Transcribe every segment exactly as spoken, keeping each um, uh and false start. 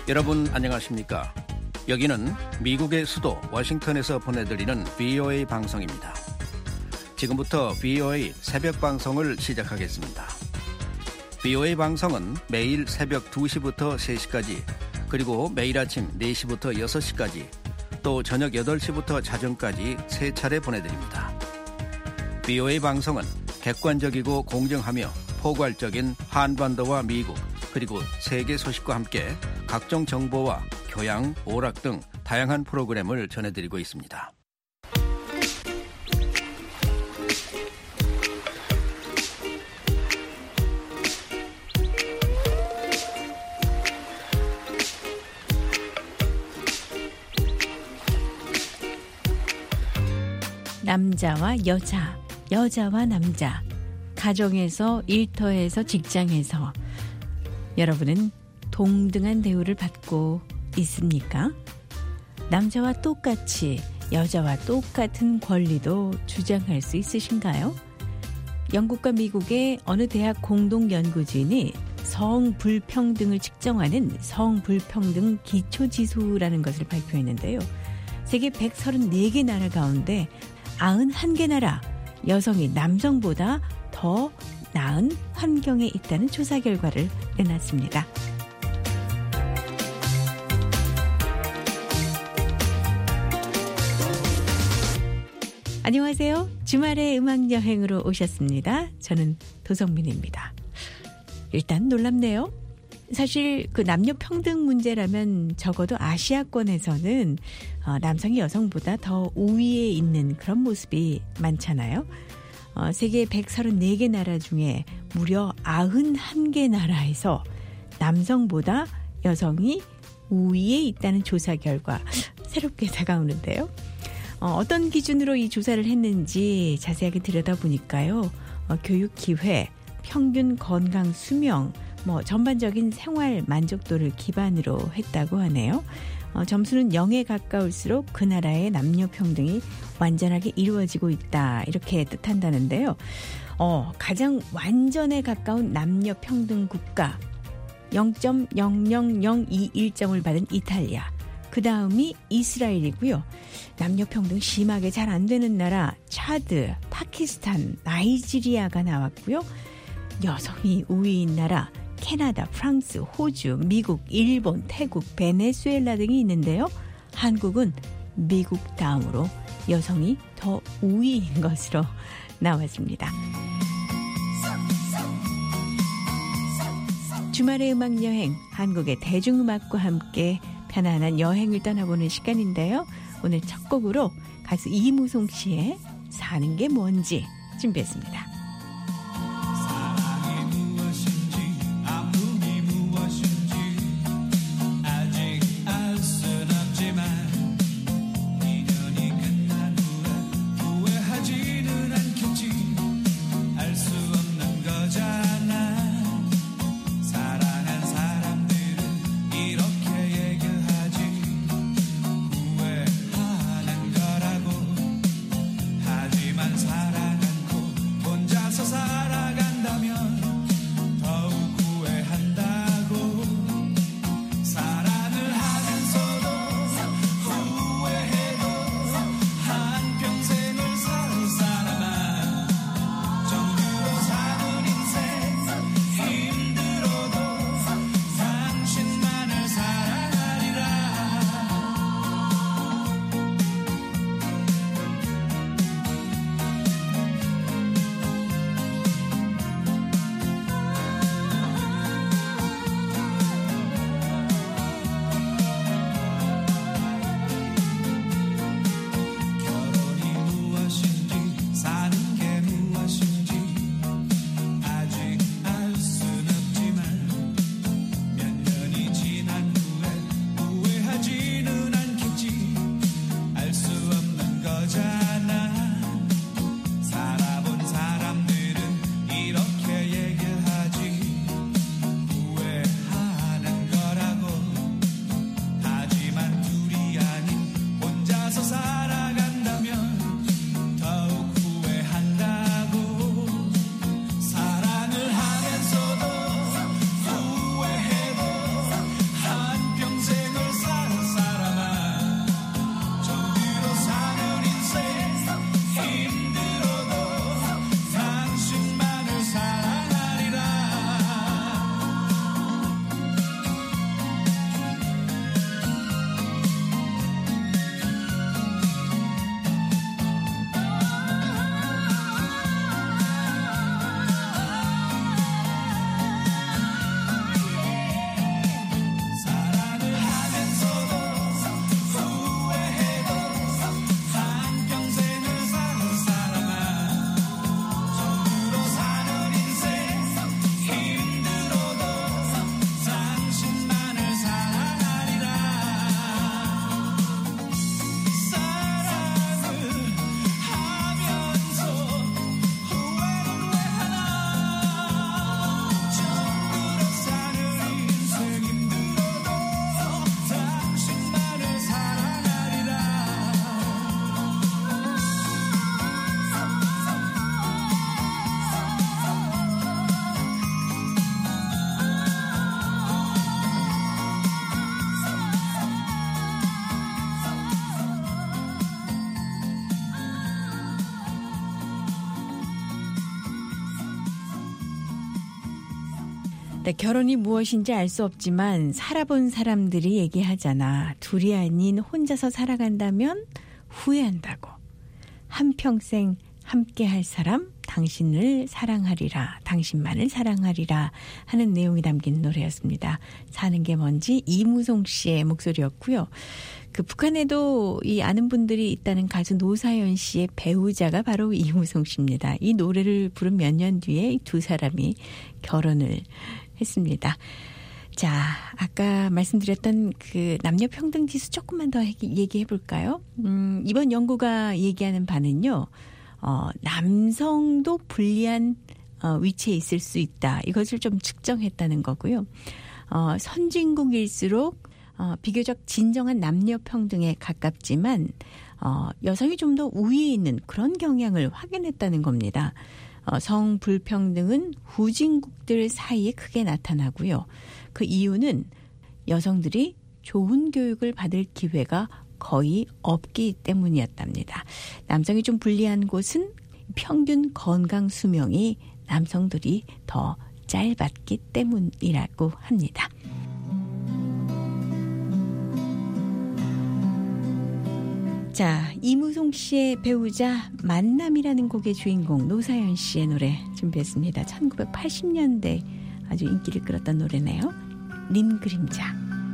여러분 안녕하십니까? 여기는 미국의 수도 워싱턴에서 보내드리는 브이오에이 방송입니다. 지금부터 브이오에이 새벽 방송을 시작하겠습니다. 브이오에이 방송은 매일 새벽 두 시부터 세 시까지, 그리고 매일 아침 네 시부터 여섯 시까지, 또 저녁 여덟 시부터 자정까지 세 차례 보내드립니다. 브이오에이 방송은 객관적이고 공정하며 포괄적인 한반도와 미국, 그리고 세계 소식과 함께 각종 정보와 교양, 오락 등 다양한 프로그램을 전해드리고 있습니다. 남자와 여자, 여자와 남자, 가정에서, 일터에서, 직장에서 여러분은 동등한 대우를 받고 있습니까? 남자와 똑같이 여자와 똑같은 권리도 주장할 수 있으신가요? 영국과 미국의 어느 대학 공동연구진이 성불평등을 측정하는 성불평등 기초지수라는 것을 발표했는데요. 세계 백삼십사 개 나라 가운데 구십일 개 나라 여성이 남성보다 더 나은 환경에 있다는 조사 결과를 내놨습니다. 안녕하세요. 주말의 음악여행으로 오셨습니다. 저는 도성민입니다. 일단 놀랍네요. 사실 그 남녀 평등 문제라면 적어도 아시아권에서는 어, 남성이 여성보다 더 우위에 있는 그런 모습이 많잖아요. 어, 세계 백삼십사 개 나라 중에 무려 구십일 개 나라에서 남성보다 여성이 우위에 있다는 조사 결과 새롭게 다가오는데요. 어, 어떤 기준으로 이 조사를 했는지 자세하게 들여다보니까요. 어, 교육 기회, 평균 건강 수명, 뭐 전반적인 생활 만족도를 기반으로 했다고 하네요. 어, 점수는 영에 가까울수록 그 나라의 남녀 평등이 완전하게 이루어지고 있다, 이렇게 뜻한다는데요. 어, 가장 완전에 가까운 남녀 평등 국가 영 점 영영영이일 점을 받은 이탈리아, 그 다음이 이스라엘이고요. 남녀 평등 심하게 잘 안 되는 나라 차드, 파키스탄, 나이지리아가 나왔고요. 여성이 우위인 나라 캐나다, 프랑스, 호주, 미국, 일본, 태국, 베네수엘라 등이 있는데요. 한국은 미국 다음으로 여성이 더 우위인 것으로 나왔습니다. 주말의 음악여행, 한국의 대중음악과 함께 편안한 여행을 떠나보는 시간인데요. 오늘 첫 곡으로 가수 이무송 씨의 사는 게 뭔지 준비했습니다. 하지만 사랑 않고 혼자 네, 결혼이 무엇인지 알 수 없지만 살아본 사람들이 얘기하잖아. 둘이 아닌 혼자서 살아간다면 후회한다고. 한평생 함께 할 사람 당신을 사랑하리라, 당신만을 사랑하리라 하는 내용이 담긴 노래였습니다. 사는 게 뭔지 이무송 씨의 목소리였고요. 그 북한에도 이 아는 분들이 있다는 가수 노사연 씨의 배우자가 바로 이무송 씨입니다. 이 노래를 부른 몇 년 뒤에 이 두 사람이 결혼을 했습니다. 자, 아까 말씀드렸던 그 남녀 평등 지수 조금만 더 얘기해 볼까요? 음, 이번 연구가 얘기하는 바는요. 어, 남성도 불리한 어, 위치에 있을 수 있다. 이것을 좀 측정했다는 거고요. 어, 선진국일수록 어, 비교적 진정한 남녀 평등에 가깝지만 어, 여성이 좀 더 우위에 있는 그런 경향을 확인했다는 겁니다. 어, 성불평등은 후진국들 사이에 크게 나타나고요. 그 이유는 여성들이 좋은 교육을 받을 기회가 거의 없기 때문이었답니다. 남성이 좀 불리한 곳은 평균 건강 수명이 남성들이 더 짧았기 때문이라고 합니다. 자, 이무송 씨의 배우자 만남이라는 곡의 주인공 노사연 씨의 노래 준비했습니다. 천구백팔십 년대 아주 인기를 끌었던 노래네요. 님 그림자.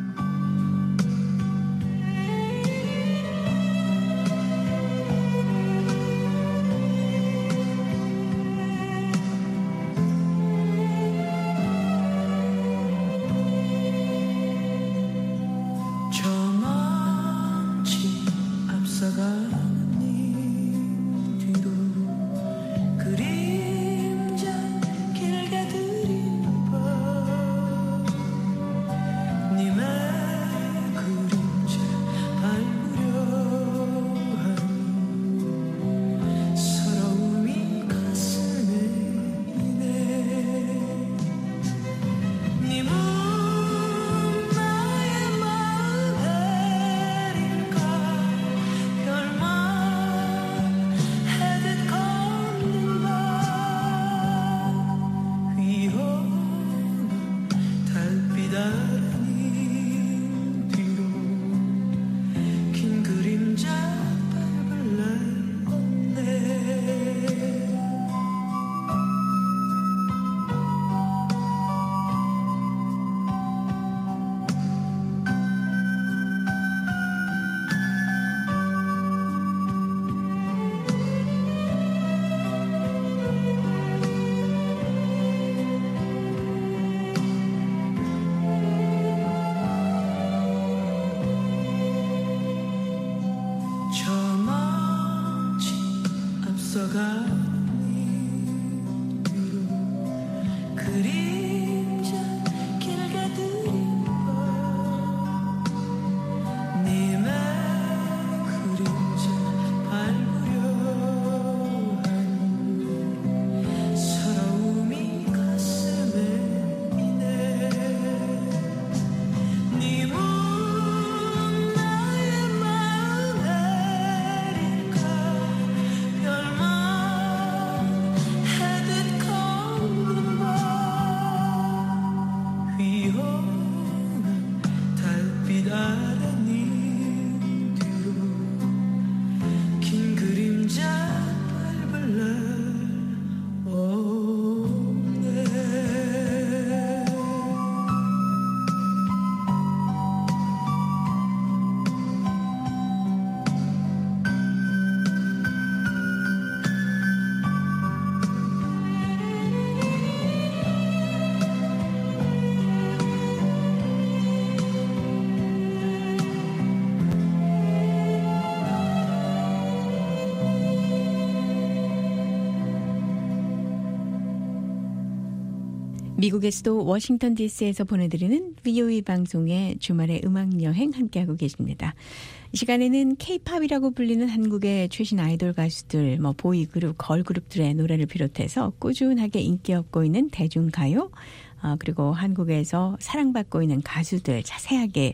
미국의 수도 워싱턴 디씨에서 보내드리는 브이오에이 방송의 주말의 음악여행 함께하고 계십니다. 이 시간에는 K-팝이라고 불리는 한국의 최신 아이돌 가수들, 뭐 보이그룹, 걸그룹들의 노래를 비롯해서 꾸준하게 인기 얻고 있는 대중가요, 어, 그리고 한국에서 사랑받고 있는 가수들 자세하게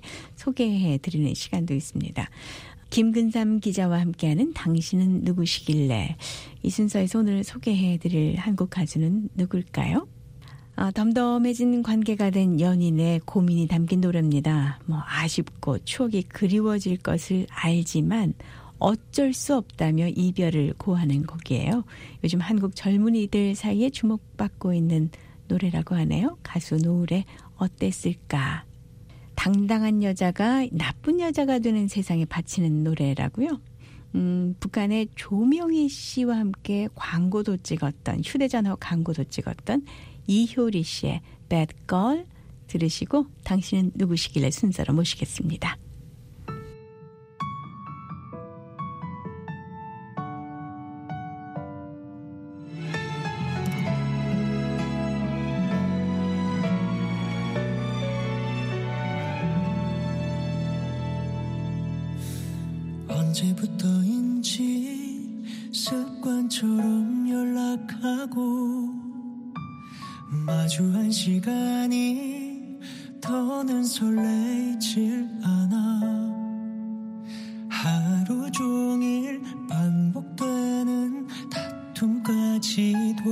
소개해드리는 시간도 있습니다. 김근삼 기자와 함께하는 당신은 누구시길래, 이 순서에서 오늘 소개해드릴 한국 가수는 누굴까요? 아, 덤덤해진 관계가 된 연인의 고민이 담긴 노래입니다. 뭐 아쉽고 추억이 그리워질 것을 알지만 어쩔 수 없다며 이별을 고하는 곡이에요. 요즘 한국 젊은이들 사이에 주목받고 있는 노래라고 하네요. 가수 노을의 어땠을까. 당당한 여자가 나쁜 여자가 되는 세상에 바치는 노래라고요. 음, 북한의 조명희 씨와 함께 광고도 찍었던, 휴대전화 광고도 찍었던 이효리 씨의 Bad Girl 들으시고 당신은 누구시길래 순서로 모시겠습니다. 언제부터인지 습관처럼 연락하고 마주한 시간이 더는 설레질 않아. 하루 종일 반복되는 다툼까지도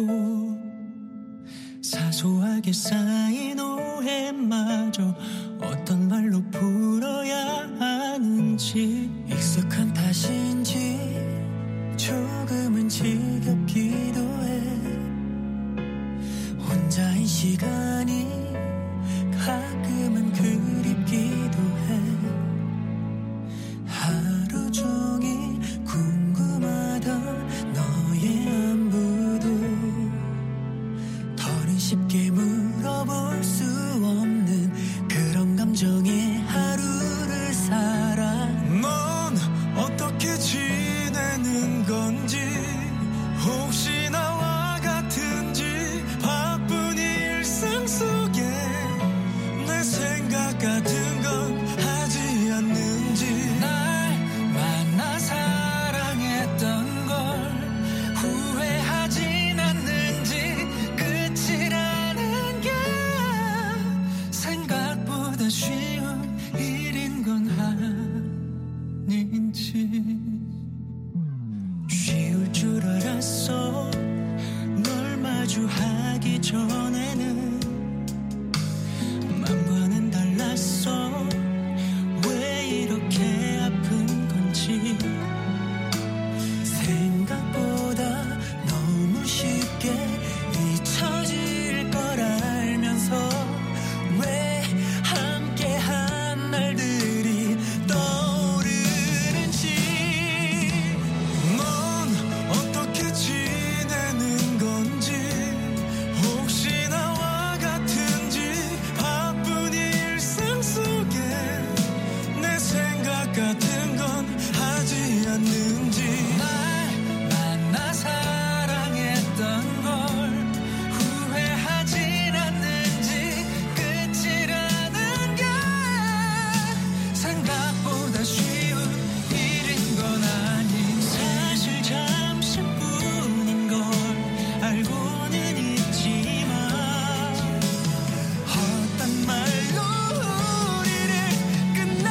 사소하게 쌓인 오해마저 어떤 말로 풀어야 하는지 익숙한 탓인지 조금은 지겹기도 해. 혼자인 시간이 가끔은 그립기도 해. 하루 종일 궁금하던 너의 안부도 더는 쉽게 물어볼 수 없는 그런 감정의 하루를 살아. 넌 어떻게 지내는 건지 혹시 나와 같은지 바쁜 일상 속에 내 생각 같은 건 하지 않는지 날 만나 사랑했던 걸 후회하진 않는지 끝이라는 게 생각보다 쉬운 일인 건 아닌지. 쉬울 줄 알았어. 널 마주하기 전에는 맘과는 달랐어. 왜 이렇게 아픈 건지 생각보다 너무 쉽게 잊혀질 걸 알면서 왜 함께한 날들이 떠오르는지. 넌 어떻게 지내는 건지 혹시 나와 같은지 바쁜 일상 속에 내 생각 같은 건 하지 않는지 날 만나 사랑했던 걸 후회하진 않는지 끝이라는 게 생각보다 쉬운 일인 건 아닌 사실 잠시뿐인 걸 알고는 있지만 어떤 말로 우리를 끝내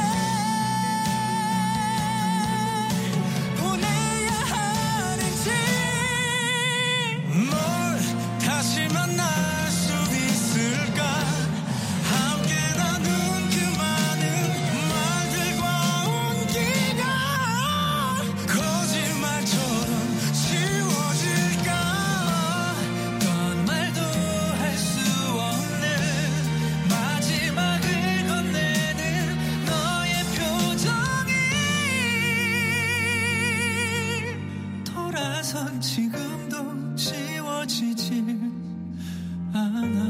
보내야 하는지. 널 다시 만날 수 있을까. 함께 나눈 그 많은 말들과 온기가 거짓말처럼 지워질까. 어떤 말도 할 수 없는 마지막을 건네는 너의 표정이 돌아선 지금도 지워지질 않아.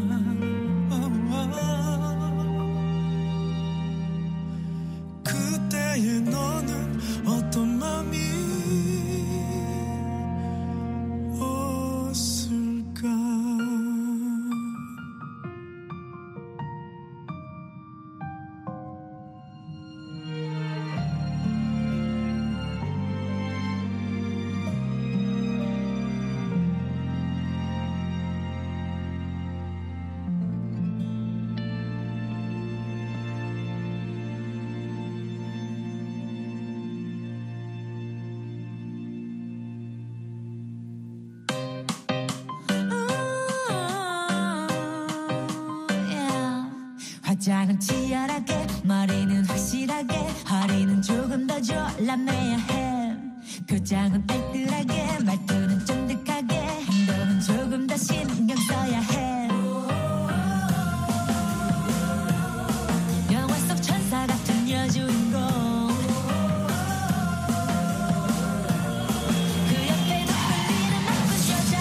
그때의 너는 어떤 맘이 었을까. 허리는 조금 더 졸라매야 해. 표정은 알뜰하게 말투는 쫀득하게 행동은 조금 더 신경 써야 해. 영화 속 천사 같은 여주인공 그 옆에 더 끌리는 나쁜 여자.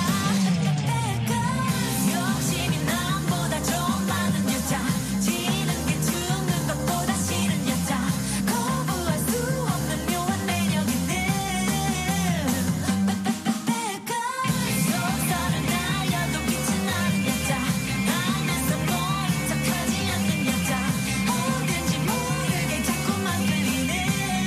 욕심이 남보다 좀 많은 여자. 지는 게 죽는 것보다 싫은 여자. 거부할 수 없는 묘한 매력 있는 속살을 날려도 빛이 나는 여자. 알면서 모른 척하지 않는 여자. 어딘지 모르게 자꾸만 끌리는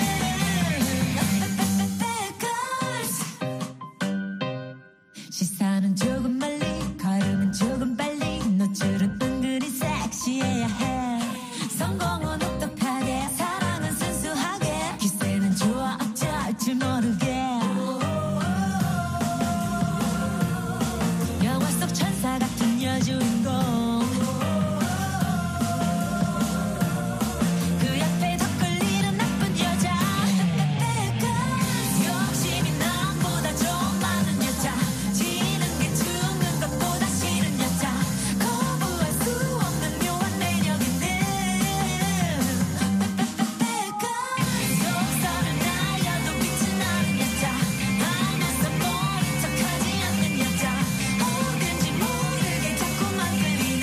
시선은 조금 멀리 걸음은 조금 빨리 노출은 은근히 섹시해야 해. 성공은 똑똑하게 사랑은 순수하게 기세는 좋아 어쩔 줄 모르게. 영화 속 천사 같은 여주인공 그 옆에 더 끌리는 나쁜 여자. 욕심이 남보다 좀 많은 여자. 지는 게 죽는 것보다 싫은 여자. 거부할 수 없는 묘한 매력 있는 속살을 날려도 빛이 나는 여자. 알면서 모른 척하지 않는 여자. 어딘지 모르게 자꾸만 끌리는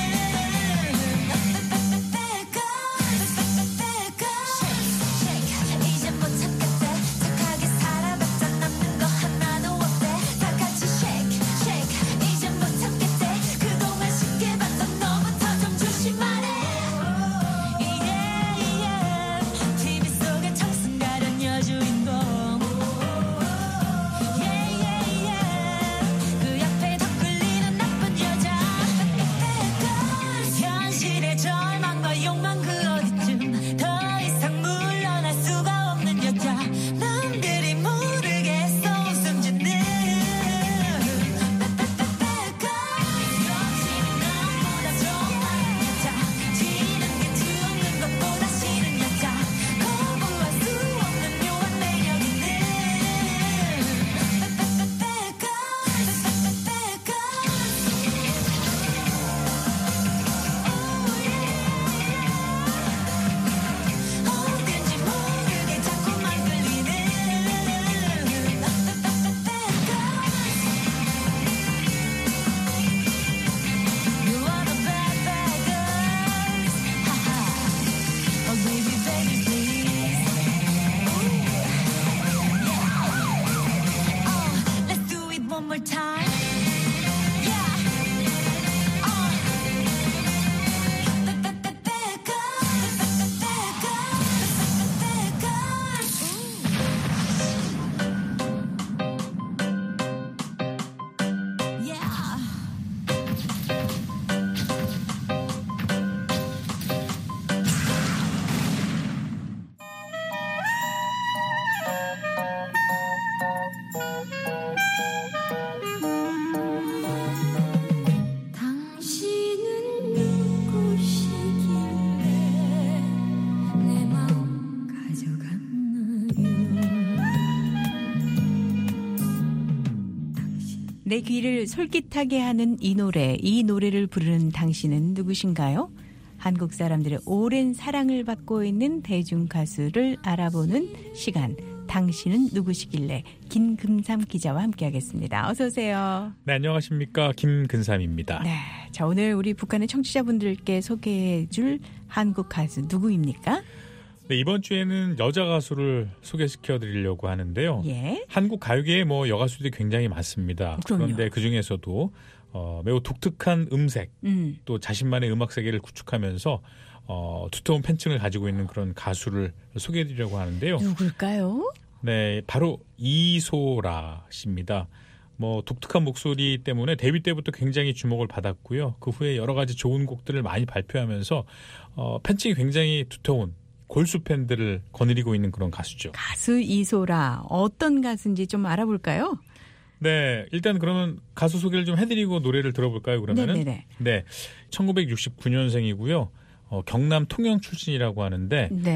이제 못 참겠대. 착하게 살아봤자 남는 거 하나도 없대. 다 같이 shake shake. 이제 못 참겠대. 그동안 쉽게 봤던 너부터 좀 조심하래. yeah, yeah. 티비 속에 청순 가련 여주인공 yeah, yeah, yeah. 그 옆에 더 끌리는 나쁜 여자. 현실의 절망과 욕망 그 어디쯤 더 이상 물러날 수가 없는 여자. 남들이 모르게 웃음 짓는 욕심이 남보다 좀 많은 여자. 지는 게 죽는 것보다 싫은 여자. 거부할 수 없는 묘한 매력 있는 어딘지 모르게 자꾸만 끌리는 You are the bad bad girls. 하하. Oh baby baby please. Oh, let's do it one more time. Yeah. Oh. Bad bad bad bad girls. Bad bad bad girls. Yeah. 당신은 누구시길래 내 마음 가져갔나요? 내 귀를 솔깃하게 하는 이 노래, 이 노래를 부르는 당신은 누구신가요? 한국 사람들의 오랜 사랑을 받고 있는 대중 가수를 알아보는 시간. 당신은 누구시길래 김금삼 기자와 함께하겠습니다. 어서 오세요. 네, 안녕하십니까. 김근삼입니다. 네, 자 오늘 우리 북한의 청취자분들께 소개해줄 한국 가수 누구입니까? 네, 이번 주에는 여자 가수를 소개시켜 드리려고 하는데요. 예. 한국 가요계에 뭐 여가수들이 굉장히 많습니다. 그럼요. 그런데 그 중에서도 어, 매우 독특한 음색, 음. 또 자신만의 음악 세계를 구축하면서 어, 두터운 팬층을 가지고 있는 그런 가수를 소개해 드리려고 하는데요. 누굴까요? 네, 바로 이소라 씨입니다. 뭐 독특한 목소리 때문에 데뷔 때부터 굉장히 주목을 받았고요. 그 후에 여러 가지 좋은 곡들을 많이 발표하면서 어, 팬층이 굉장히 두터운 골수 팬들을 거느리고 있는 그런 가수죠. 가수 이소라 어떤 가수인지 좀 알아볼까요? 네, 일단 그러면 가수 소개를 좀 해드리고 노래를 들어볼까요? 그러면은 네네네. 네, 천구백육십구 년생이고요. 어, 경남 통영 출신이라고 하는데 네.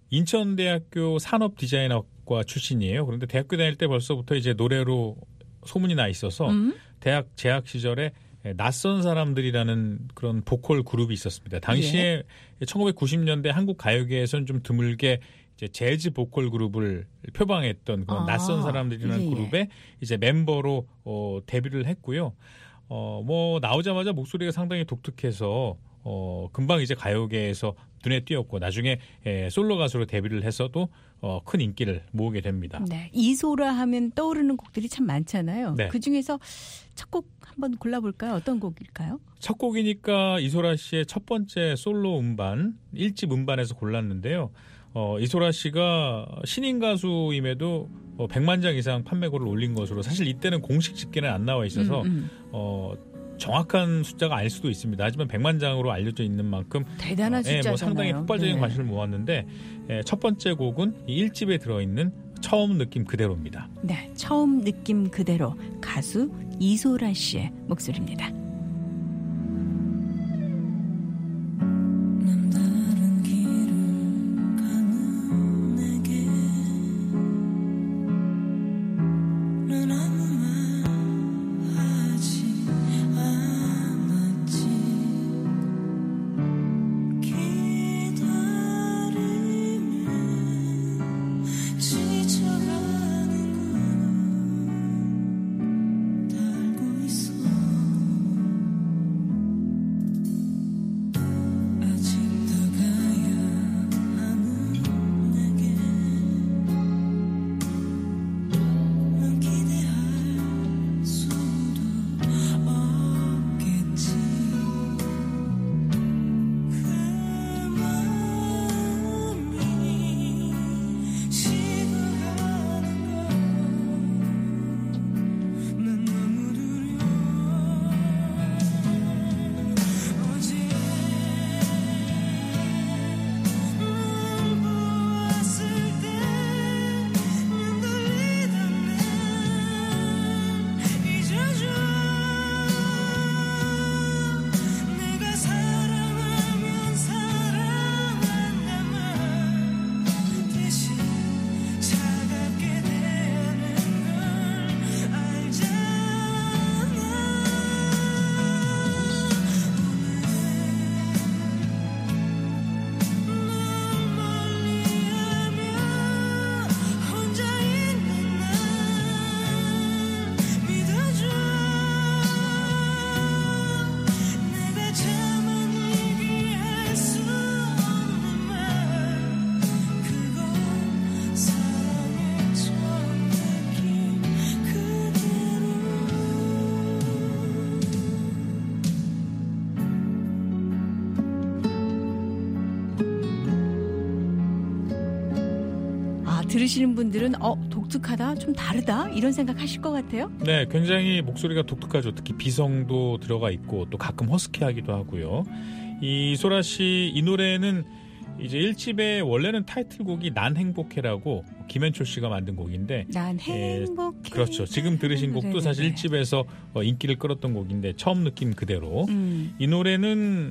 인천대학교 산업디자인학과 출신이에요. 그런데 대학교 다닐 때 벌써부터 이제 노래로 소문이 나 있어서 음? 대학 재학 시절에 낯선 사람들이라는 그런 보컬 그룹이 있었습니다. 당시에 예. 천구백구십 년대 한국 가요계에서는 좀 드물게 이제 재즈 보컬 그룹을 표방했던 그런 아, 낯선 사람들이라는 예. 그룹의 이제 멤버로 어, 데뷔를 했고요. 어, 뭐 나오자마자 목소리가 상당히 독특해서 어, 금방 이제 가요계에서 눈에 띄었고 나중에 에, 솔로 가수로 데뷔를 해서도 어, 큰 인기를 모으게 됩니다. 네, 이소라 하면 떠오르는 곡들이 참 많잖아요. 네. 그중에서 첫 곡 한번 골라볼까요? 어떤 곡일까요? 첫 곡이니까 이소라 씨의 첫 번째 솔로 음반, 일 집 음반에서 골랐는데요. 어, 이소라 씨가 신인 가수임에도 어, 백만 장 이상 판매고를 올린 것으로 사실 이때는 공식 집계는 안 나와 있어서 음, 음. 어, 정확한 숫자가 아닐 수도 있습니다. 하지만 백만 장으로 알려져 있는 만큼 대단한 어, 숫자잖아요. 예, 뭐 상당히 폭발적인 네. 관심을 모았는데 예, 첫 번째 곡은 이 일 집에 들어있는 처음 느낌 그대로입니다. 네, 처음 느낌 그대로 가수 이소라 씨의 목소리입니다. 들으시는 분들은 어 독특하다, 좀 다르다 이런 생각하실 것 같아요. 네, 굉장히 목소리가 독특하죠. 특히 비성도 들어가 있고 또 가끔 허스키하기도 하고요. 이 이소라 씨 이 노래는 이제 일 집의 원래는 타이틀곡이 난 행복해라고 김현철 씨가 만든 곡인데 난 행복해. 예, 그렇죠. 지금 들으신 곡도 네네네. 사실 일 집에서 인기를 끌었던 곡인데 처음 느낌 그대로. 음. 이 노래는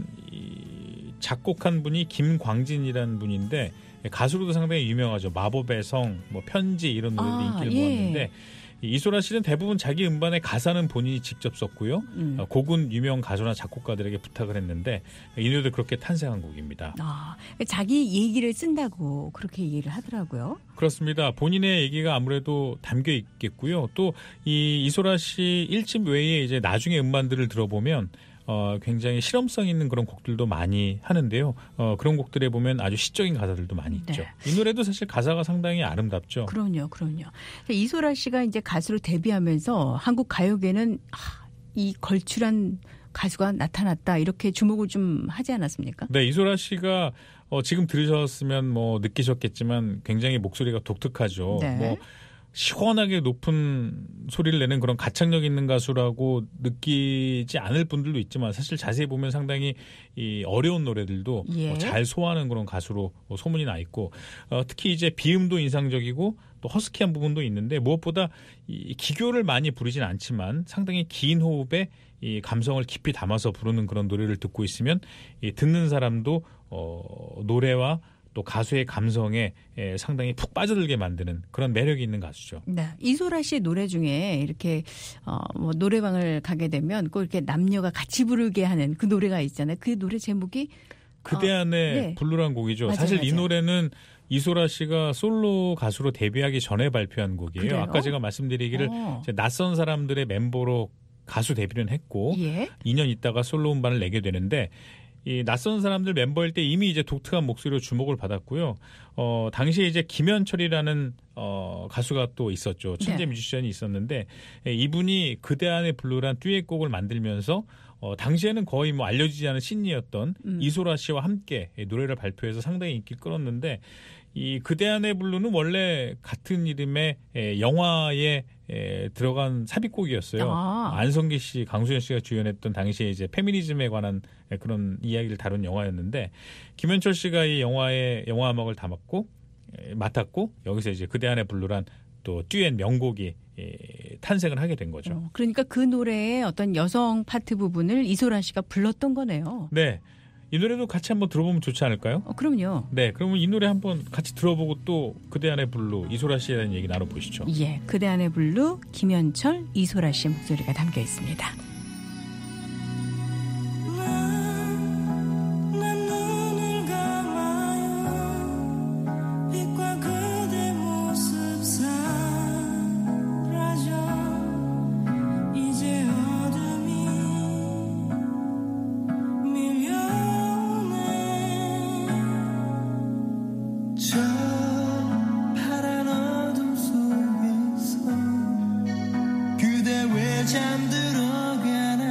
작곡한 분이 김광진이라는 분인데 가수로도 상당히 유명하죠. 마법의 성, 뭐 편지 이런 노래들이 아, 인기를 예. 모았는데 이소라 씨는 대부분 자기 음반의 가사는 본인이 직접 썼고요. 음. 곡은 유명 가수나 작곡가들에게 부탁을 했는데 이 노래도 그렇게 탄생한 곡입니다. 아, 자기 얘기를 쓴다고 그렇게 얘기를 하더라고요. 그렇습니다. 본인의 얘기가 아무래도 담겨 있겠고요. 또 이 이소라 씨 일 집 외에 이제 나중에 음반들을 들어보면 어, 굉장히 실험성 있는 그런 곡들도 많이 하는데요. 어, 그런 곡들에 보면 아주 시적인 가사들도 많이 있죠. 네. 이 노래도 사실 가사가 상당히 아름답죠. 그럼요, 그럼요. 이소라 씨가 이제 가수로 데뷔하면서 한국 가요계는 아, 이 걸출한 가수가 나타났다 이렇게 주목을 좀 하지 않았습니까? 네, 이소라 씨가 어, 지금 들으셨으면 뭐 느끼셨겠지만 굉장히 목소리가 독특하죠. 네. 뭐 시원하게 높은 소리를 내는 그런 가창력 있는 가수라고 느끼지 않을 분들도 있지만 사실 자세히 보면 상당히 이 어려운 노래들도 예. 뭐 잘 소화하는 그런 가수로 소문이 나 있고 어, 특히 이제 비음도 인상적이고 또 허스키한 부분도 있는데 무엇보다 이 기교를 많이 부르진 않지만 상당히 긴 호흡에 이 감성을 깊이 담아서 부르는 그런 노래를 듣고 있으면 이 듣는 사람도 어, 노래와 또 가수의 감성에 에, 상당히 푹 빠져들게 만드는 그런 매력이 있는 가수죠. 네. 이소라 씨의 노래 중에 이렇게 어, 뭐 노래방을 가게 되면 꼭 이렇게 남녀가 같이 부르게 하는 그 노래가 있잖아요. 그 노래 제목이 그대 어, 안에 네. 블루란 곡이죠. 맞아요, 사실 이 맞아요. 노래는 이소라 씨가 솔로 가수로 데뷔하기 전에 발표한 곡이에요. 그래요? 아까 제가 말씀드리기를 어. 이제 낯선 사람들의 멤버로 가수 데뷔는 했고 예. 이 년 있다가 솔로 음반을 내게 되는데 이 낯선 사람들 멤버일 때 이미 이제 독특한 목소리로 주목을 받았고요. 어, 당시에 이제 김현철이라는 어, 가수가 또 있었죠. 천재 네. 뮤지션이 있었는데 예, 이분이 그대 안의 블루란 듀엣곡을 만들면서 어, 당시에는 거의 뭐 알려지지 않은 신이었던 음. 이소라 씨와 함께 노래를 발표해서 상당히 인기를 끌었는데 이 그대 안의 블루는 원래 같은 이름의 에, 영화에 에, 들어간 삽입곡이었어요. 아. 안성기 씨, 강수현 씨가 주연했던 당시에 이제 페미니즘에 관한 그런 이야기를 다룬 영화였는데 김현철 씨가 이 영화의 영화 음악을 담았고 에, 맡았고 여기서 이제 그대 안의 블루란 또 듀엣 명곡이 에, 탄생을 하게 된 거죠. 어, 그러니까 그 노래의 어떤 여성 파트 부분을 이소라 씨가 불렀던 거네요. 네. 이 노래도 같이 한번 들어보면 좋지 않을까요? 어, 그럼요. 네, 그러면 이 노래 한번 같이 들어보고 또 그대 안의 블루 이소라 씨에 대한 얘기 나눠보시죠. 예, 그대 안의 블루 김현철, 이소라 씨 목소리가 담겨 있습니다. 난 눈을 감아요 빛과 그대 모습 사라져 이제 어둠이 밀려오네 저 파란 어둠 속에서 그대 왜 잠들어 가나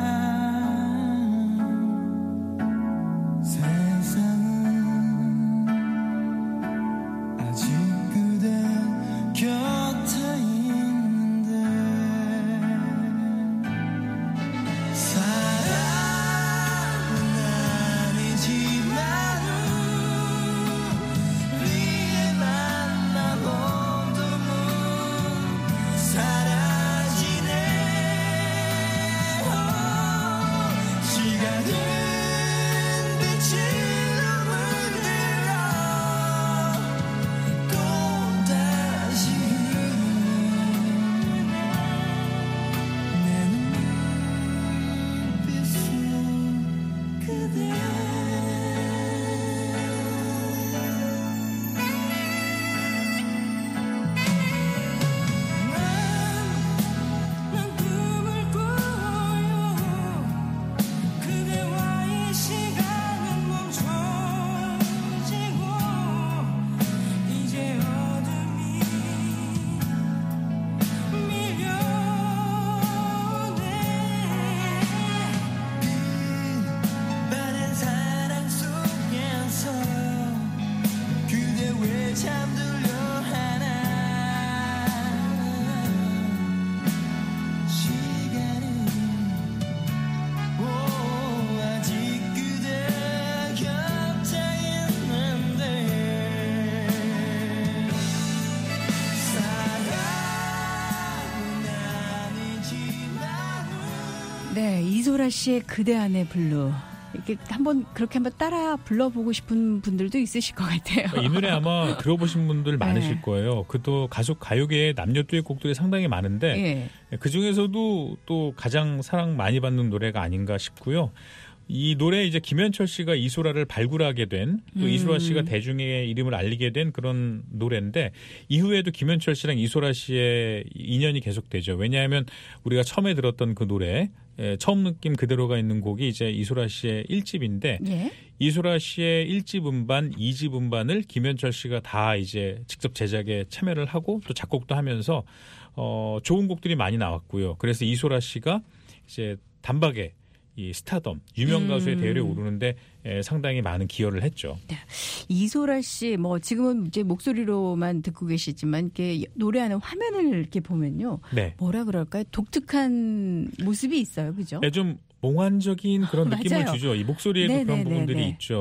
세상은 아직 그대 곁에 있는데 사랑은 아니지만 우리의 만남 어둠은 사라지네 시간은 빛으로 물들어 또다시 내 눈빛 속 그대 난 꿈을 꾸어요 그대와의 시간은 멈춰지고 이제 어둠이 밀려오네 빛바랜 사랑 속에서 그대 왜 잠들려 하나 시간은 오 아직 그대 곁에 있는데 사랑은 아니지만 네, 이소라 씨의 그대 안의 블루. 이렇게 한번 그렇게 한번 따라 불러보고 싶은 분들도 있으실 것 같아요. 이 노래 아마 들어보신 분들 많으실 네. 거예요. 그도 가수 가요계의 남녀 듀엣 곡들이 상당히 많은데 예. 그 중에서도 또 가장 사랑 많이 받는 노래가 아닌가 싶고요. 이 노래 이제 김현철 씨가 이소라를 발굴하게 된 또 음. 이소라 씨가 대중의 이름을 알리게 된 그런 노래인데 이후에도 김현철 씨랑 이소라 씨의 인연이 계속되죠. 왜냐하면 우리가 처음에 들었던 그 노래 예, 처음 느낌 그대로가 있는 곡이 이제 이소라 씨의 일 집인데 예. 이소라 씨의 일 집 음반, 이 집 음반을 김현철 씨가 다 이제 직접 제작에 참여를 하고 또 작곡도 하면서 어, 좋은 곡들이 많이 나왔고요. 그래서 이소라 씨가 이제 단박에 이 스타덤, 유명 가수의 음. 대열에 오르는데 에, 상당히 많은 기여를 했죠. 이소라 씨, 뭐 지금은 이제 목소리로만 듣고 계시지만 이렇게 노래하는 화면을 이렇게 보면요, 네. 뭐라 그럴까요? 독특한 모습이 있어요, 그죠? 네, 좀 몽환적인 그런 느낌을 맞아요. 주죠. 이 목소리에도 네네네네. 그런 부분들이 있죠.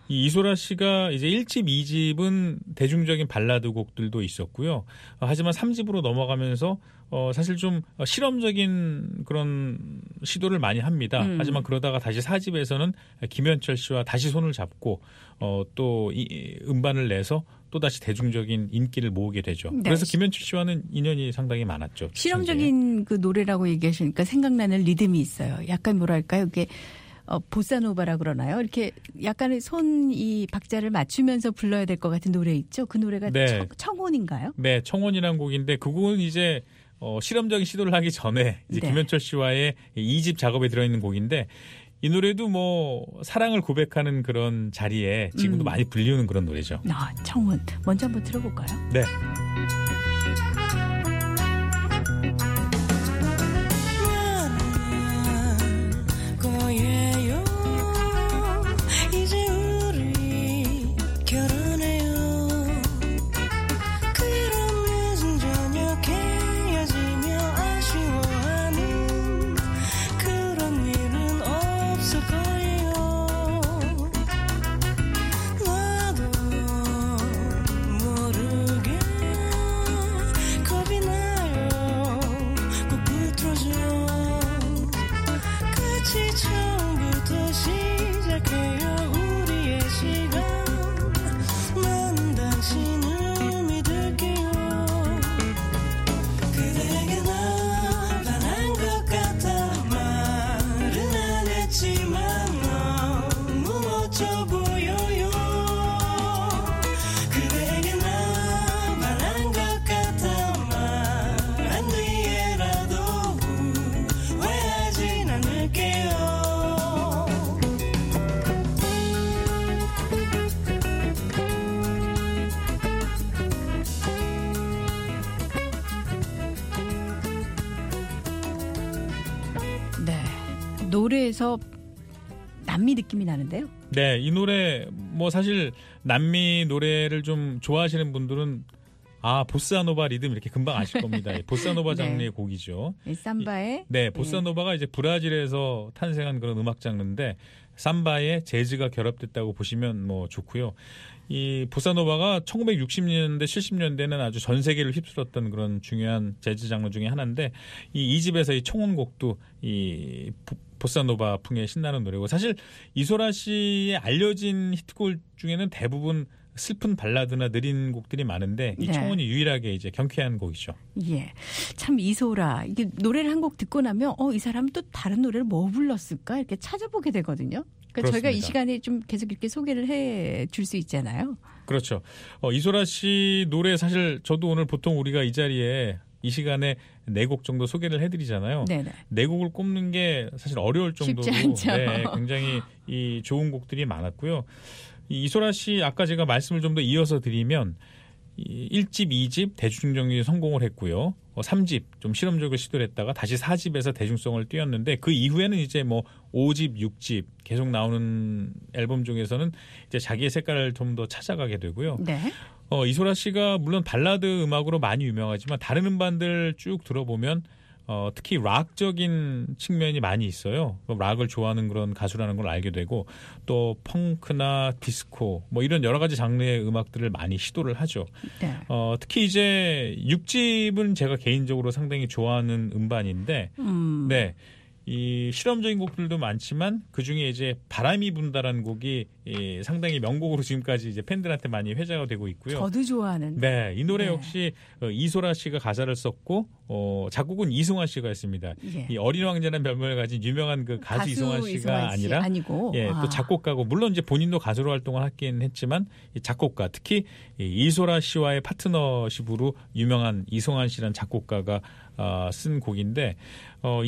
이 이소라 씨가 이제 일 집, 이 집은 대중적인 발라드 곡들도 있었고요. 어, 하지만 삼 집으로 넘어가면서 어, 사실 좀 실험적인 그런 시도를 많이 합니다. 음. 하지만 그러다가 다시 사 집에서는 김현철 씨와 다시 손을 잡고 어, 또 이, 음반을 내서 또 다시 대중적인 인기를 모으게 되죠. 네. 그래서 김현철 씨와는 인연이 상당히 많았죠. 실험적인 그 노래라고 얘기하시니까 생각나는 리듬이 있어요. 약간 뭐랄까요? 이게 어, 보사노바라 그러나요? 이렇게 약간의 손 이 박자를 맞추면서 불러야 될 것 같은 노래 있죠? 그 노래가 네. 청, 청혼인가요? 네, 청혼이라는 곡인데 그 곡은 이제 어, 실험적인 시도를 하기 전에 이제 네. 김현철 씨와의 이 집 작업에 들어있는 곡인데 이 노래도 뭐 사랑을 고백하는 그런 자리에 지금도 음. 많이 불리우는 그런 노래죠. 아, 청혼. 먼저 한번 들어볼까요? 네. 거예요. 이제 우리 결혼해요. 그런 늦은 저녁 헤어지며 아쉬워하는 그런 일은 없을 거예요. 나도 모르게 겁이 나요. 꼭 붙어줘. 끝이 처음부터 시작해요. 우리의 시간. 난 당신을 믿을게요. 그대에게 나 반한 것 같아. 말은 안 했지만 너무 멋져 보여요. 그대에게 나 반한 것 같아. 말한 뒤에라도 후회하진 않을게요. 네. 노래에서 남미 느낌이 나는데요. 네, 이 노래 뭐 사실 남미 노래를 좀 좋아하시는 분들은 아 보사노바 리듬 이렇게 금방 아실 겁니다. 이 보사노바 네. 장르의 곡이죠. 이 삼바의 네, 보사노바가 이제 브라질에서 탄생한 그런 음악 장르인데 삼바에 재즈가 결합됐다고 보시면 뭐 좋고요. 이 보사노바가 천구백육십 년대, 칠십 년대는 아주 전 세계를 휩쓸었던 그런 중요한 재즈 장르 중에 하나인데 이 이 집에서 이 청혼곡도 이 보- 보사노바 풍의 신나는 노래고 사실 이소라 씨의 알려진 히트곡 중에는 대부분 슬픈 발라드나 느린 곡들이 많은데 이 네. 청혼이 유일하게 이제 경쾌한 곡이죠. 예. 참 이소라. 이게 노래를 한 곡 듣고 나면 어, 이 사람은 또 다른 노래를 뭐 불렀을까? 이렇게 찾아보게 되거든요. 그러니까 저희가 이 그렇습니다. 시간에 좀 계속 이렇게 소개를 해 줄 수 있잖아요. 그렇죠. 어, 이소라 씨 노래 사실 저도 오늘 보통 우리가 이 자리에 이 시간에 네 곡 정도 소개를 해드리잖아요. 네네. 네 곡을 꼽는 게 사실 어려울 정도로 쉽지 않죠. 네, 굉장히 이 좋은 곡들이 많았고요. 이 이소라 씨 아까 제가 말씀을 좀 더 이어서 드리면 이 일 집, 이 집 대중적인 성공을 했고요. 어, 삼 집 좀 실험적으로 시도를 했다가 다시 사 집에서 대중성을 띄웠는데 그 이후에는 이제 뭐 오 집, 육 집 계속 나오는 앨범 중에서는 이제 자기의 색깔을 좀 더 찾아가게 되고요. 네. 어, 이소라 씨가 물론 발라드 음악으로 많이 유명하지만 다른 음반들 쭉 들어보면 어, 특히 락적인 측면이 많이 있어요. 락을 좋아하는 그런 가수라는 걸 알게 되고 또 펑크나 디스코 뭐 이런 여러 가지 장르의 음악들을 많이 시도를 하죠. 네. 어, 특히 이제 육 집은 제가 개인적으로 상당히 좋아하는 음반인데 음. 네. 이 실험적인 곡들도 많지만 그 중에 이제 바람이 분다라는 곡이 이 상당히 명곡으로 지금까지 이제 팬들한테 많이 회자가 되고 있고요. 저도 좋아하는. 네, 이 노래 네. 역시 어, 이소라 씨가 가사를 썼고 어, 작곡은 이승환 씨가 했습니다. 예. 이 어린 왕자라는 별명을 가진 유명한 그 가수, 이승환 씨가 이승환 씨 아니라 아니고 예, 아. 또 작곡가고 물론 이제 본인도 가수로 활동을 하긴 했지만 이 작곡가 특히 이 이소라 씨와의 파트너십으로 유명한 이승환 씨라는 작곡가가 어, 쓴 곡인데 어, 이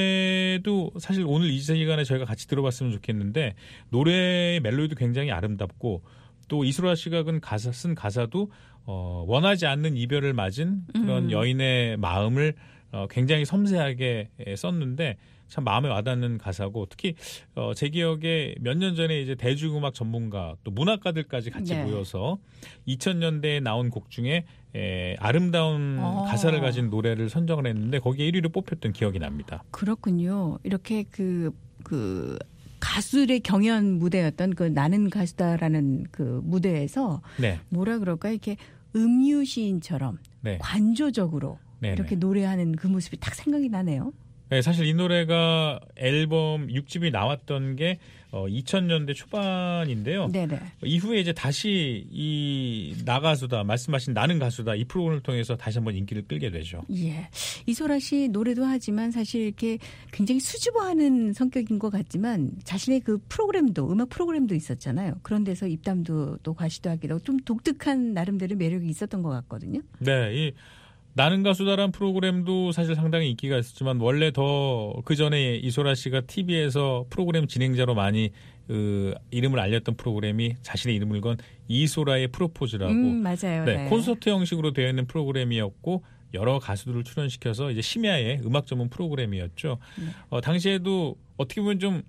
노래도 사실 오늘 이 시간에 저희가 같이 들어봤으면 좋겠는데 노래의 멜로디도 굉장히 아름답고 또 이소라 씨가 그 가사 쓴 가사도 어, 원하지 않는 이별을 맞은 그런 음. 여인의 마음을 어, 굉장히 섬세하게 예, 썼는데 참 마음에 와닿는 가사고 특히 어, 제 기억에 몇 년 전에 이제 대중음악 전문가 또 문학가들까지 같이 네. 모여서 이천 년대에 나온 곡 중에 에, 아름다운 어. 가사를 가진 노래를 선정을 했는데 거기에 일 위로 뽑혔던 기억이 납니다. 그렇군요. 이렇게 그, 그, 가수들의 경연 무대였던 그 나는 가수다라는 그 무대에서 네. 뭐라 그럴까 이렇게 음유 시인처럼 네. 관조적으로 네네. 이렇게 노래하는 그 모습이 딱 생각이 나네요. 네, 사실 이 노래가 앨범 육 집이 나왔던 게 어, 이천 년대 초반인데요. 네네. 이후에 이제 다시 이 나가수다 말씀하신 나는 가수다 이 프로그램을 통해서 다시 한번 인기를 끌게 되죠. 예. 이소라 씨 노래도 하지만 사실 이렇게 굉장히 수줍어하는 성격인 것 같지만 자신의 그 프로그램도 음악 프로그램도 있었잖아요. 그런 데서 입담도 또 과시도 하기도 하고 좀 독특한 나름대로 매력이 있었던 것 같거든요. 네, 이 나는 가수다란 프로그램도 사실 상당히 인기가 있었지만 원래 더 그 전에 이소라 씨가 티비에서 프로그램 진행자로 많이 그 이름을 알렸던 프로그램이 자신의 이름을 건 이소라의 프로포즈라고 음, 맞아요. 네, 네. 콘서트 형식으로 되어 있는 프로그램이었고 여러 가수들을 출연시켜서 이제 심야의 음악 전문 프로그램이었죠. 네. 어, 당시에도 어떻게 보면 좀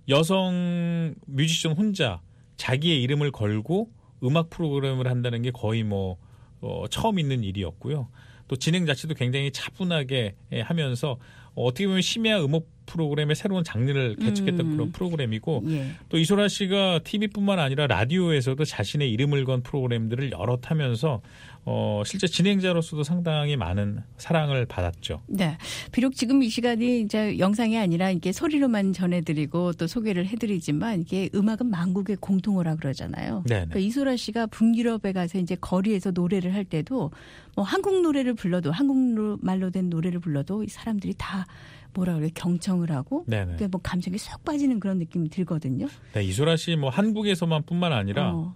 여성 뮤지션 혼자 자기의 이름을 걸고 음악 프로그램을 한다는 게 거의 뭐 어, 처음 있는 일이었고요. 또 진행 자체도 굉장히 차분하게 하면서 어떻게 보면 심야 음악 프로그램의 새로운 장르를 개척했던 음. 그런 프로그램이고 예. 또 이소라 씨가 티비뿐만 아니라 라디오에서도 자신의 이름을 건 프로그램들을 여러 하면서 어, 실제 진행자로서도 상당히 많은 사랑을 받았죠. 네. 비록 지금 이 시간이 이제 영상이 아니라 이게 소리로만 전해드리고 또 소개를 해드리지만 이게 음악은 만국의 공통어라 그러잖아요. 네네. 그러니까 이소라 씨가 북유럽에 가서 이제 거리에서 노래를 할 때도 뭐 한국 노래를 불러도 한국말로 된 노래를 불러도 이 사람들이 다 뭐라 그래 경청을 하고 그러니까 뭐 감정이 쏙 빠지는 그런 느낌이 들거든요. 네, 이소라 씨 뭐 한국에서만뿐만 아니라 어.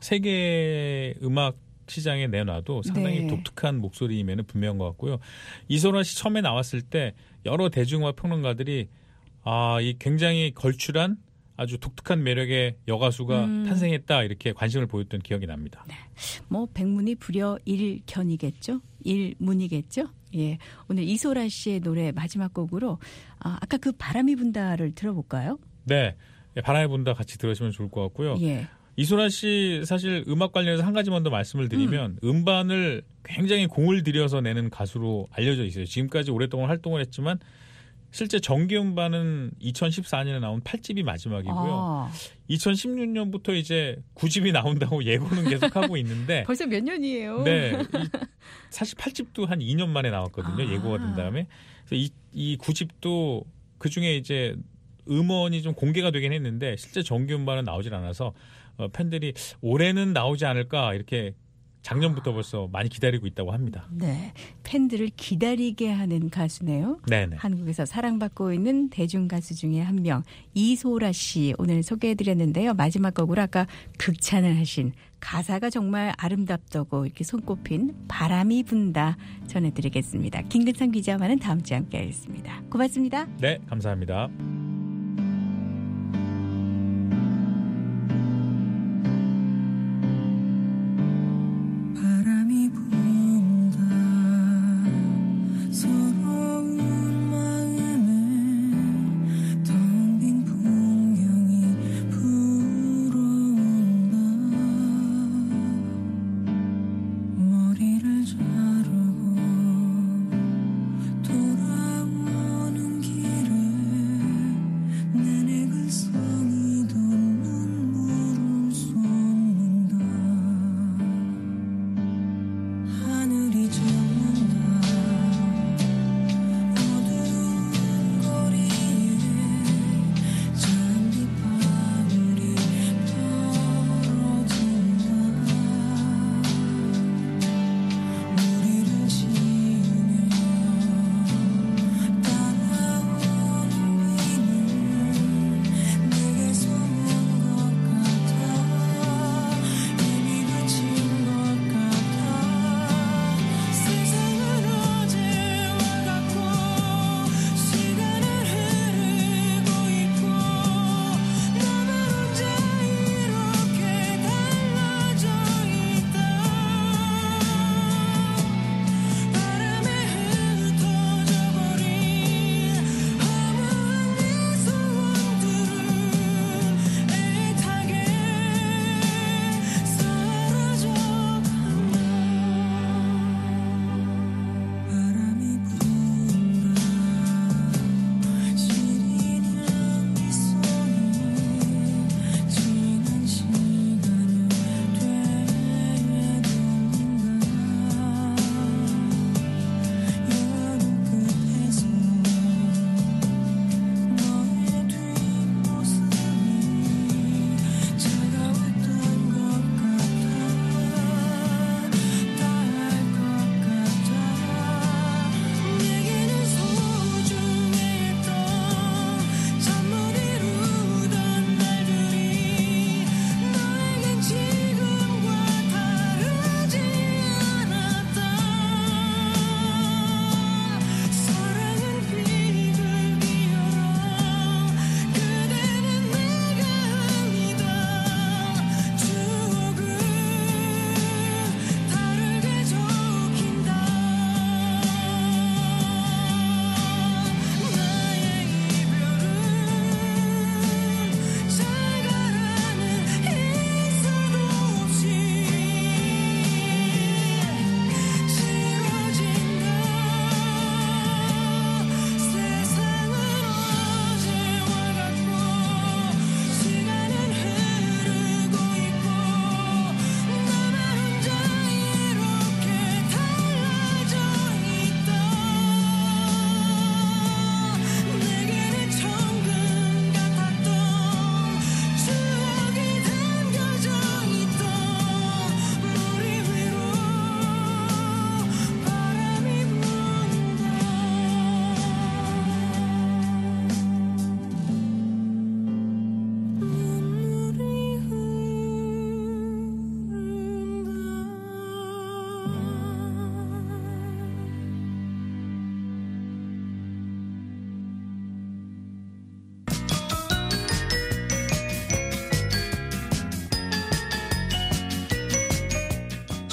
세계 음악 시장에 내놔도 상당히 네. 독특한 목소리임에는 분명한 것 같고요. 이소라 씨 처음에 나왔을 때 여러 대중음악 평론가들이 아, 이 굉장히 걸출한 아주 독특한 매력의 여가수가 음. 탄생했다 이렇게 관심을 보였던 기억이 납니다. 네. 뭐 백문이 불여 일견이겠죠. 일문이겠죠. 예, 오늘 이소라 씨의 노래 마지막 곡으로 아, 아까 그 바람이 분다를 들어볼까요? 네, 바람이 분다 같이 들으시면 좋을 것 같고요. 예. 이소라 씨 사실 음악 관련해서 한 가지만 더 말씀을 드리면 음. 음반을 굉장히 공을 들여서 내는 가수로 알려져 있어요. 지금까지 오랫동안 활동을 했지만 실제 정규 음반은 이천십사 년에 나온 팔 집이 마지막이고요. 아. 이천십육 년부터 이제 구 집이 나온다고 예고는 계속 하고 있는데 벌써 몇 년이에요? 네. 이, 사실 팔 집도 한 이 년 만에 나왔거든요. 아. 예고가 된 다음에. 그래서 이, 이 구 집도 그중에 이제 음원이 좀 공개가 되긴 했는데 실제 정규 음반은 나오질 않아서 어, 팬들이 올해는 나오지 않을까 이렇게 작년부터 벌써 많이 기다리고 있다고 합니다. 네, 팬들을 기다리게 하는 가수네요. 네네. 한국에서 사랑받고 있는 대중 가수 중에 한 명 이소라 씨 오늘 소개해드렸는데요. 마지막 곡으로 아까 극찬을 하신 가사가 정말 아름답다고 이렇게 손꼽힌 바람이 분다 전해드리겠습니다. 김근상 기자와는 다음 주에 함께하겠습니다. 고맙습니다. 네, 감사합니다.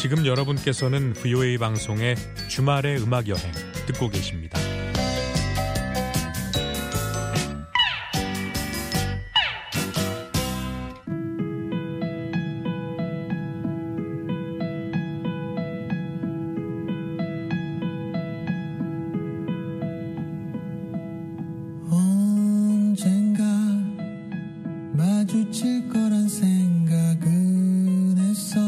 지금 여러분께서는 브이오에이 방송의 주말의 음악 여행 듣고 계십니다. 언젠가 마주칠 거란 생각은 했어.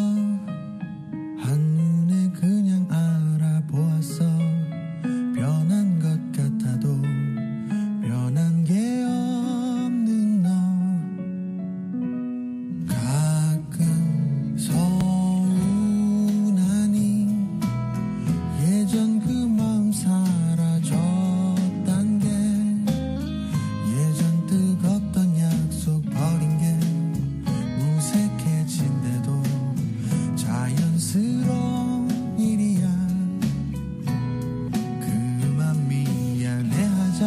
한눈에 그냥 알아보았어. 변한 것 같아도 변한 게 없는 너. 가끔 서운하니 예전 그 마음 사라졌단 게, 예전 뜨겁던 약속 버린 게 무색해진대도 자연스러운 일이야. 그만 미안해하자.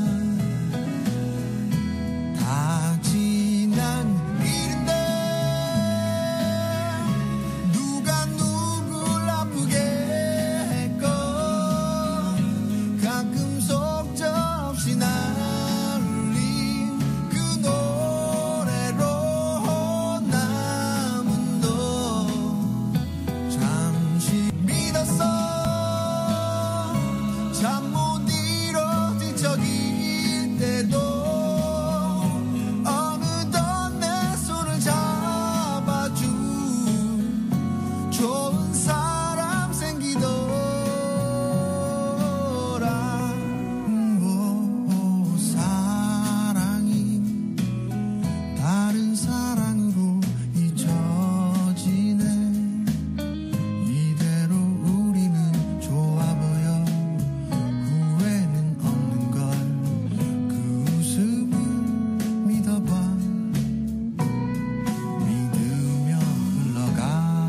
다 지난 일인데 누가 누굴 아프게 했건 가끔 속절없이 날 울린 그 노래로 남은 너. 잠시 믿었어. 잠 못 이뤄 뒤척일 때도 어느덧 내 손을 잡아준 좋은 사람 생기더라. 음, 오, 사랑이 다른 사랑으로 잊혀지네. 이대로 우리는 좋아 보여. 후회는 없는 걸. 그 모습을 믿어봐. 믿으며 흘러가.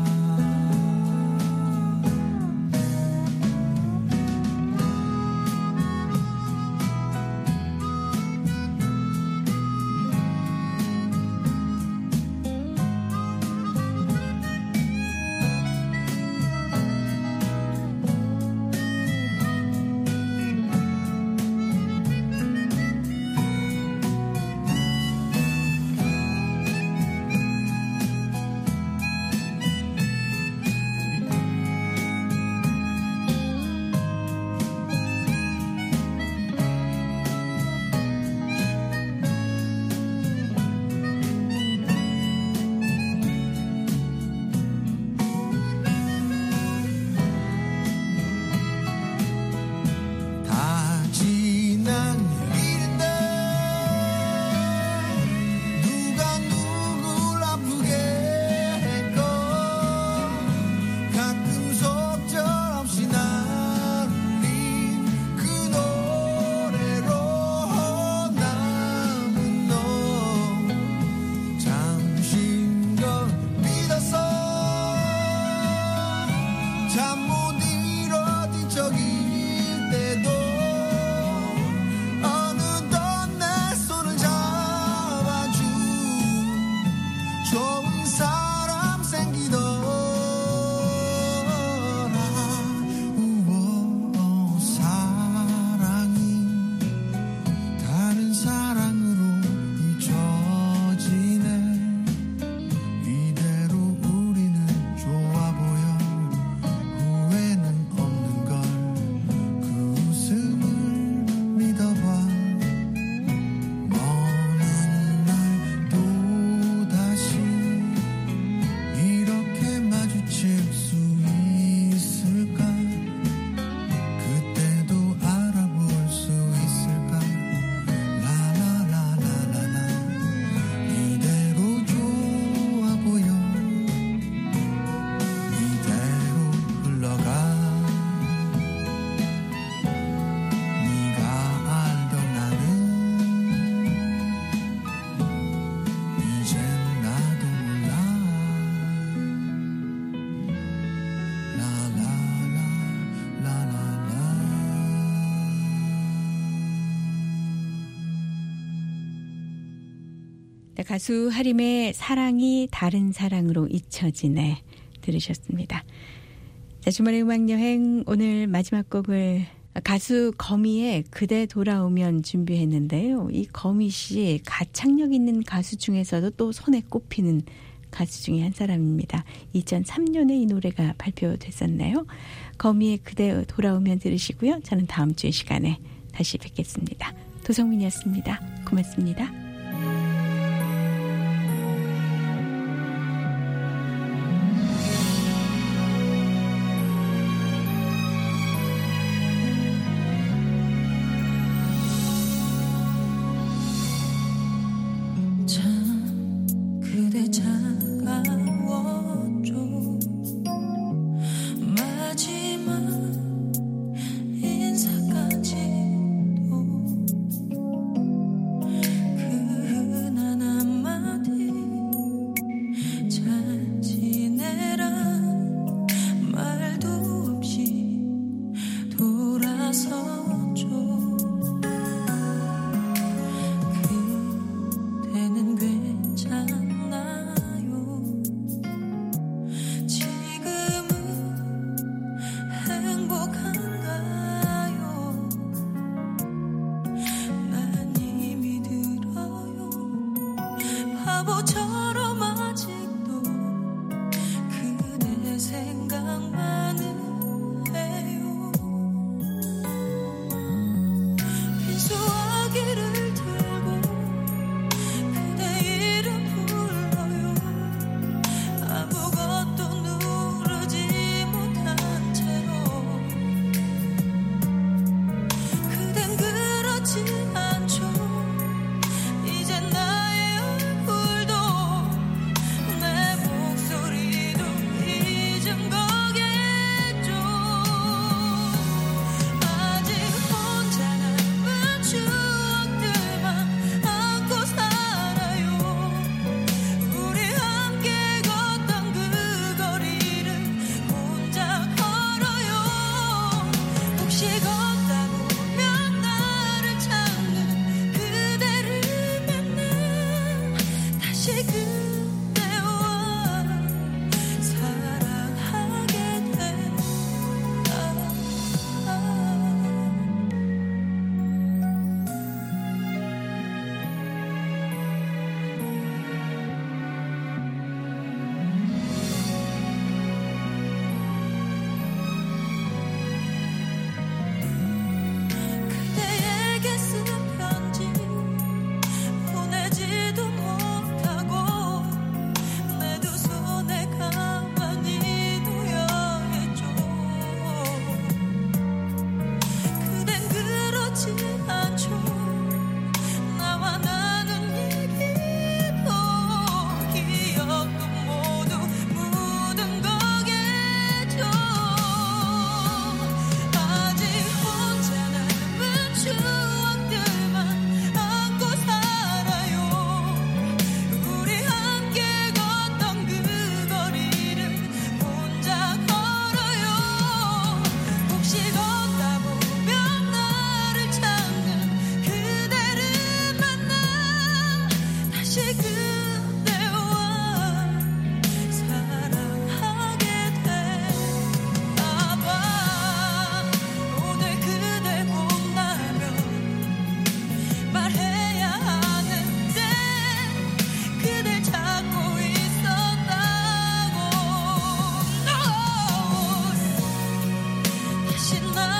다 지난 일인데 누가 누굴 아프게 했건 가끔 속절없이 날 울린 그 노래로 남은 너. 잠시인 걸 믿었어. 잠 못 이뤄 뒤척일 때도 어느덧 내 손을 잡아준 좋은 사람 생기더라. 우와, 사랑이 다른 사랑으로 잊혀지네. 이대로 우리는 좋아 보여. 후회는 없는 걸. 그 웃음을 믿어봐. 먼 날 또다시 이렇게 마주칠 수 있을까? 그때도 알아볼 수 있을까? 라라라라라라. 이대로 좋아 보여. 이대로 흘러가. 네가 알던 나는 이젠 나도 몰라. 라라라 라라라. 네, 가수 하림의 사랑이 다른 사랑으로 잊혀지네 들으셨습니다. 자, 주말의 음악여행 오늘 마지막 곡을 가수 거미의 그대 돌아오면 준비했는데요. 이 거미 씨 가창력 있는 가수 중에서도 또 손에 꼽히는 가수 중에 한 사람입니다. 이천삼 년에 이 노래가 발표됐었네요. 거미의 그대 돌아오면 들으시고요. 저는 다음 주의 시간에 다시 뵙겠습니다. 도성민이었습니다. 고맙습니다. 참 그대 차가웠죠. 마지막 인사까지도 그 흔한 한마디 잘 지내라 말도 없이 돌아섰죠. 그대는 괜찮나요? 지금은 행복한가요? 난 이미 들어요. 바보처럼 아직도 그대 생각만 해요. 빈수화기를 들고 그대 이름 불러요. 아무것도 누르지 못한 채로 그댄 그렇지 않죠. 이젠 나의 얼굴도 내 목소리도 잊은 거겠죠. 아직 혼자 남은 추억들만 안고 살아요. 우리 함께 걷던 그 거리를 혼자 걸어요. 혹시 걷다 보면 나를 찾는 그대를 만나 다시 그대와 사랑하게 돼. 그대에게 쓴 편지 보내지도 못하고 내 두 손에 가만히 놓여있죠. 그댄 그렇지 않죠. 나와 나눈 얘기도 기억도 모두 묻은 거겠죠. 아직 혼자 남은 추억들만 안고 살아요. 우리 함께 걷던 그 거리를 혼자 걸어요. 혹시 걷다 보면 나를 찾는 그대를 만나 다시 그대와 사랑하게 될까봐. 오늘 그대 본다면 말해야 하는데 그댈 찾고 있었다고. No. 다시 나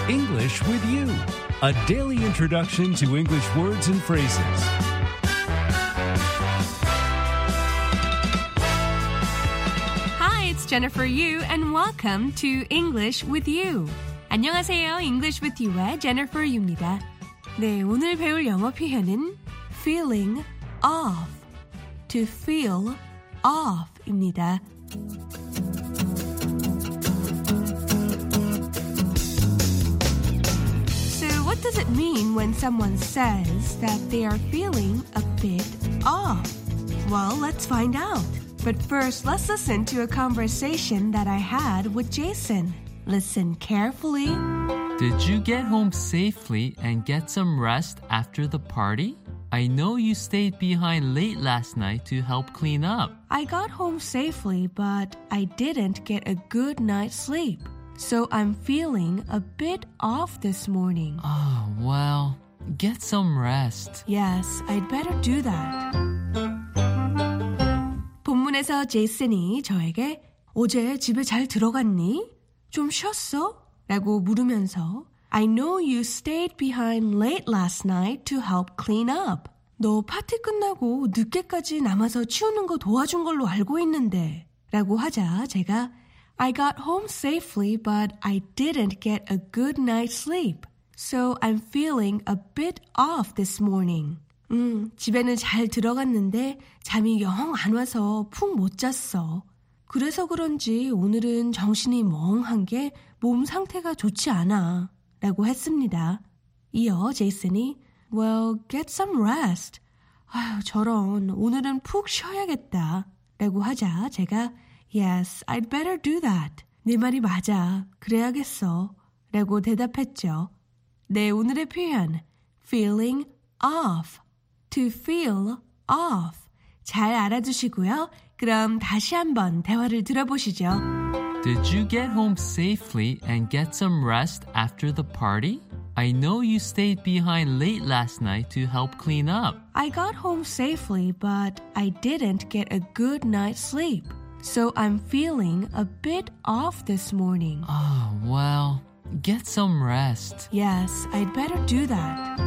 English with You, a daily introduction to English words and phrases. Hi, it's Jennifer Yu and welcome to English with You. 안녕하세요. English with You의 Jennifer Yu입니다. 네, 오늘 배울 영어 표현은 feeling off, to feel off입니다. What does it mean when someone says that they are feeling a bit off? Well, let's find out. But first, let's listen to a conversation that I had with Jason. Listen carefully. Did you get home safely and get some rest after the party? I know you stayed behind late last night to help clean up. I got home safely, but I didn't get a good night's sleep. So I'm feeling a bit off this morning. Oh, well, get some rest. Yes, I'd better do that. 본문에서 제이슨이 저에게 어제 집에 잘 들어갔니? 좀 쉬었어? 라고 물으면서 I know you stayed behind late last night to help clean up. 너 파티 끝나고 늦게까지 남아서 치우는 거 도와준 걸로 알고 있는데 라고 하자 제가 I got home safely, but I didn't get a good night's sleep. So I'm feeling a bit off this morning. 음, 집에는 잘 들어갔는데 잠이 영 안 와서 푹 못 잤어. 그래서 그런지 오늘은 정신이 멍한 게 몸 상태가 좋지 않아. 라고 했습니다. 이어 제이슨이 Well, get some rest. 아휴, 저런, 오늘은 푹 쉬어야겠다. 라고 하자 제가 Yes, I'd better do that. 네 말이 맞아. 그래야겠어. 라고 대답했죠. 네, 오늘의 표현 feeling off, to feel off. 잘 알아두시고요. 그럼 다시 한번 대화를 들어보시죠. Did you get home safely and get some rest after the party? I know you stayed behind late last night to help clean up. I got home safely, but I didn't get a good night's sleep. So I'm feeling a bit off this morning. Oh, well, get some rest. Yes, I'd better do that.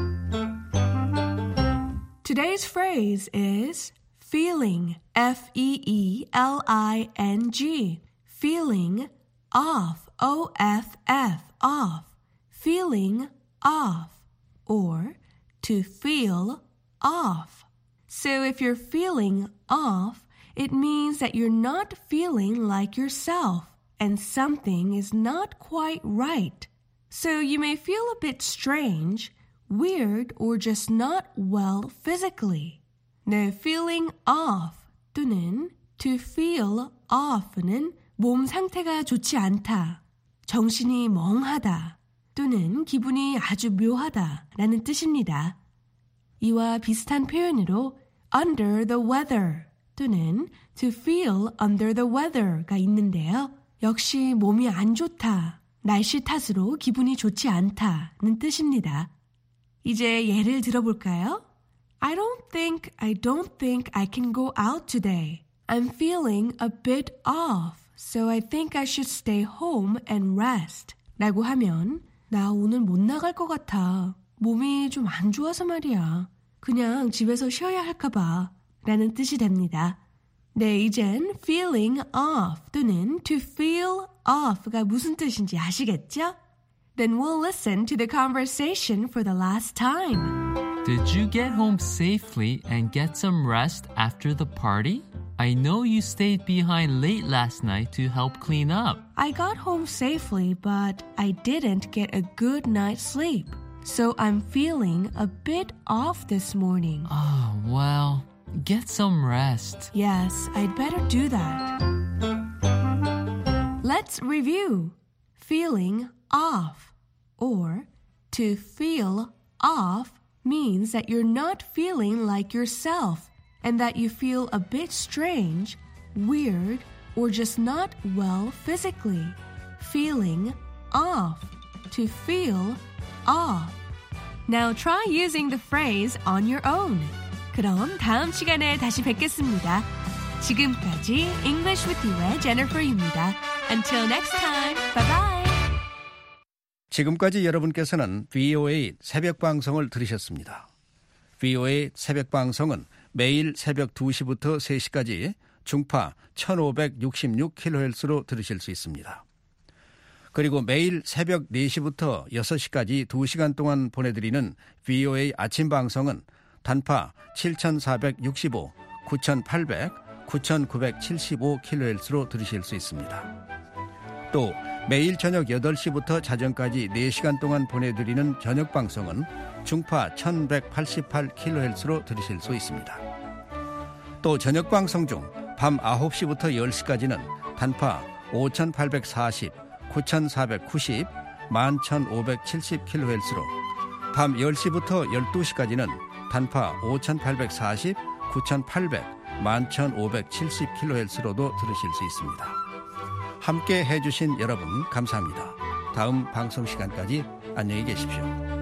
Today's phrase is feeling, F E E L I N G. Feeling off, O F F, off. Feeling off, or to feel off. So if you're feeling off, it means that you're not feeling like yourself and something is not quite right. So you may feel a bit strange, weird, or just not well physically. 네, feeling off 또는 to feel off는 몸 상태가 좋지 않다, 정신이 멍하다 또는 기분이 아주 묘하다 라는 뜻입니다. 이와 비슷한 표현으로 under the weather 또는 to feel under the weather가 있는데요. 역시 몸이 안 좋다, 날씨 탓으로 기분이 좋지 않다는 뜻입니다. 이제 예를 들어볼까요? I don't think, I don't think I can go out today. I'm feeling a bit off, so I think I should stay home and rest. 라고 하면 나 오늘 못 나갈 것 같아. 몸이 좀 안 좋아서 말이야. 그냥 집에서 쉬어야 할까 봐. 라는 뜻이 됩니다. 네, 이젠 feeling off 또는 to feel off가 무슨 뜻인지 아시겠죠? Then we'll listen to the conversation for the last time. Did you get home safely and get some rest after the party? I know you stayed behind late last night to help clean up. I got home safely, but I didn't get a good night's sleep. So I'm feeling a bit off this morning. Oh, well, get some rest. Yes, I'd better do that. Let's review. Feeling off, or to feel off, means that you're not feeling like yourself and that you feel a bit strange, weird, or just not well physically. Feeling off, to feel off. Now try using the phrase on your own. 그럼 다음 시간에 다시 뵙겠습니다. 지금까지 English with You의 Jennifer입니다. Until next time, bye bye. 지금까지 여러분께서는 브이오에이 새벽 방송을 들으셨습니다. 브이오에이 새벽 방송은 매일 새벽 두 시부터 세 시까지 중파 천오백육십육 킬로헤르츠로 들으실 수 있습니다. 그리고 매일 새벽 네 시부터 여섯 시까지 두 시간 동안 보내드리는 브이오에이 아침 방송은 단파 칠천사백육십오, 구천팔백, 구천구백칠십오 킬로헤르츠로 들으실 수 있습니다. 또 매일 저녁 여덟 시부터 자정까지 네 시간 동안 보내드리는 저녁 방송은 중파 천백팔십팔 킬로헤르츠로 들으실 수 있습니다. 또 저녁 방송 중 밤 아홉 시부터 열 시까지는 단파 오천팔백사십, 구천사백구십, 만천오백칠십 킬로헤르츠로 밤 열 시부터 열두 시까지는 단파 오천팔백사십, 구천팔백, 만천오백칠십 킬로헤르츠로도 들으실 수 있습니다. 함께 해주신 여러분 감사합니다. 다음 방송 시간까지 안녕히 계십시오.